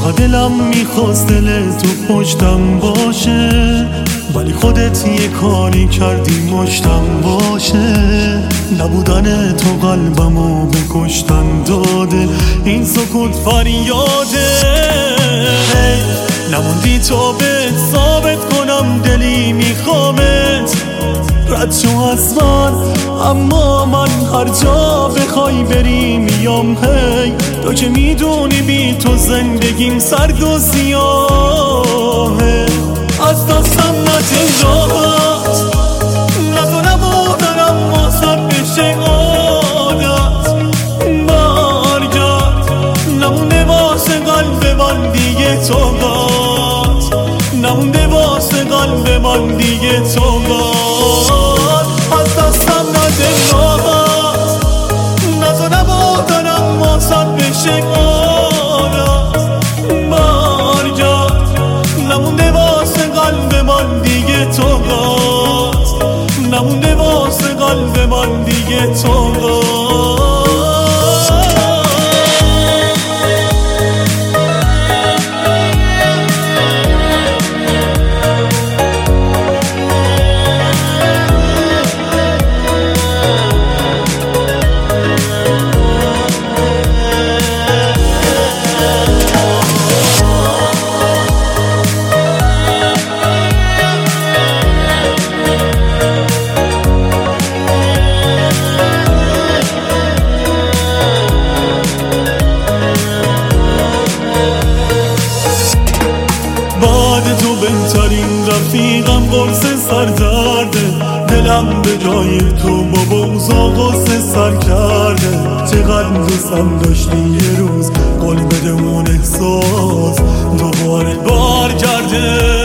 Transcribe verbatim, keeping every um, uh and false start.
چقدر دلم میخواست دل تو پشتم باشه، ولی خودت یه کاری کردی مشتم باشه. نبودن تو قلبمو به کشتن داده، این سکوت فریاده. نموندی تا بهت ثابت کنم دلی میخوامت، رد شو از من اما من هر جا بخوای بری میام. هی تو که میدونی بی تو زندگیم سرد و سیاهه. از دستم نده راحت، نزو نبودنم واسد بشه عادت. برگرد نمونده واسه قلب من دیگه طاقت، نمونده واسه قلب من دیگه طاقت. از دستم نده راحت، نزو نبودنم واسد بشه عادت. برگرد نمونده واسه قلب من دیگه طاقت، نمونده واسه قلب من دیگه طاقت. بعد تو بهترین رفیقم قرص سردرده، دلم به جای تو با بغض آغاز سر کرده. چقدر دوستم داشتی یه روز قول بده اون احساس دوباره بار کرده.